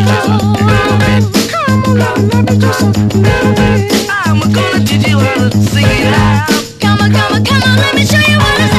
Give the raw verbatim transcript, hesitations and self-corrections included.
Come on, love, let me just a little bit. I'm gonna teach you how to sing it out. Come on, come on, come on, let me show you how to sing it out.